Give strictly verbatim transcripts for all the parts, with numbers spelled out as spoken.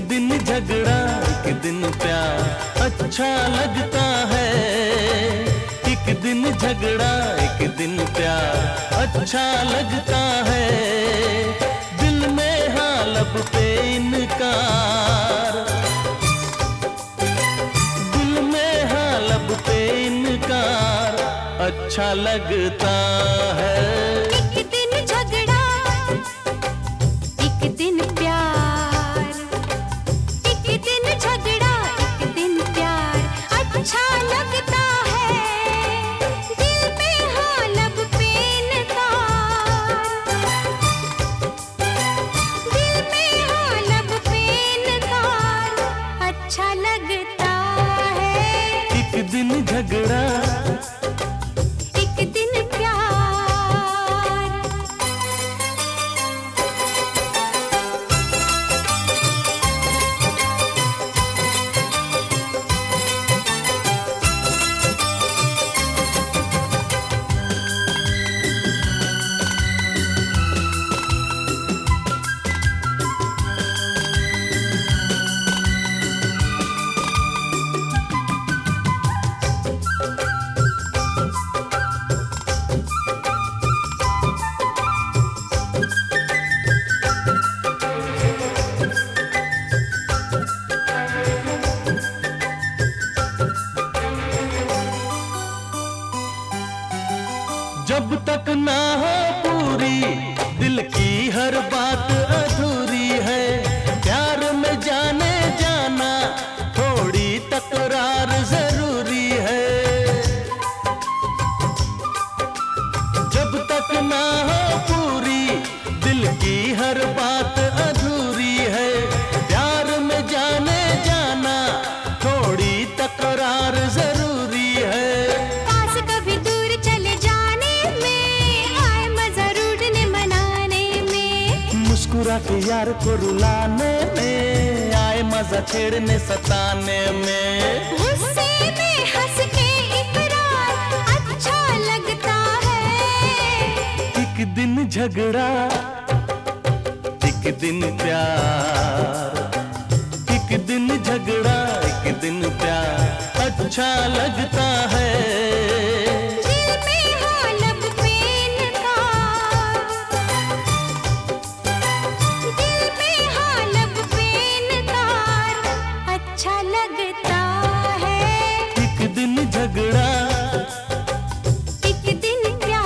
दिन झगड़ा एक दिन प्यार अच्छा लगता है। एक दिन झगड़ा एक दिन प्यार अच्छा लगता है। दिल में हाँ लब पे इनकार, दिल में हाँ लब पे इनकार अच्छा लगता है। एक दिन झगड़ा एक दिन प्यार, एक दिन झगड़ा एक दिन प्यार अच्छा लगता है। दिल में हाँ लब पे इनकार, दिल में हाँ लब पे इनकार अच्छा लगता है। एक दिन झगड़ा एक दिन प्यार। जब तक ना हो पूरी दिल की हर बात अधूरी है। प्यार में जाने जाना थोड़ी तकरार जरूरी है। जब तक ना हो पूरी दिल की हर बात अधूरी है। प्यार में जाने जाना थोड़ी तकरार जरूरी है। पास कभी दूर चले जाने में आए मजा रूठने मनाने में। मुस्कुरा के यार को रुलाने में आए मजा छेड़ने सताने में। गुस्से में हंस के इकरार अच्छा लगता है। एक दिन झगड़ा एक दिन प्यार, एक दिन झगड़ा एक दिन प्यार अच्छा लगता है। दिल में हाँ लब पे इनकार, दिल में हाँ लब पे इनकार अच्छा लगता है। एक दिन झगड़ा एक दिन प्यार।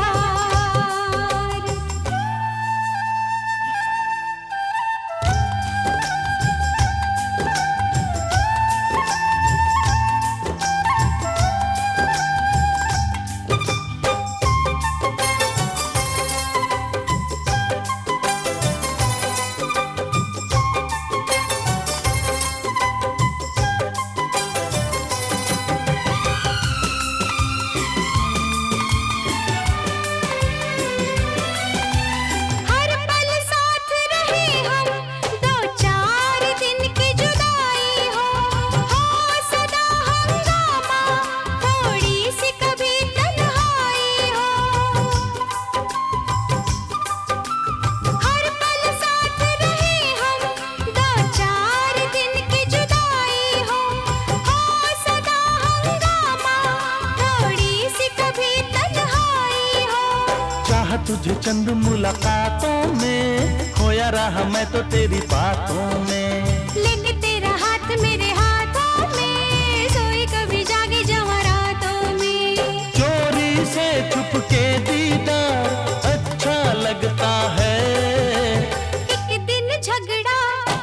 हर पल साथ रहे हम, दो चार दिन की जुदाई हो, हो सदा हंगामा, थोड़ी सी कभी तन्हाई हो। हर पल साथ रहे हम, दो चार दिन की जुदाई हो, हो सदा हंगामा, थोड़ी सी कभी तन्हाई हो। चाह तुझे चंद मुलाकातों में, खोया रहा मैं तो तेरी बातों में। लेके तेरा हाथ मेरे हाथों में, सोई कभी जागे जवां रातों में। चोरी से छुप के दीदार अच्छा लगता है। एक दिन झगड़ा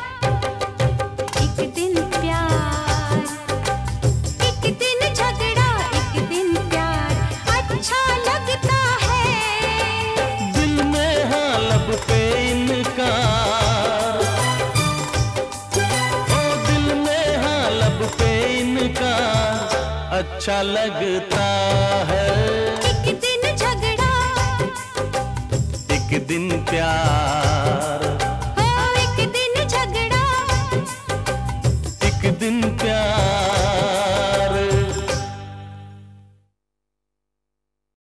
एक दिन प्यार, एक दिन झगड़ा एक दिन प्यार अच्छा लगता है। दिल में हाँ लब पे इनकार, ओ दिल में हाँ लब पे इनकार अच्छा लगता है। एक दिन झगड़ा एक दिन प्यार।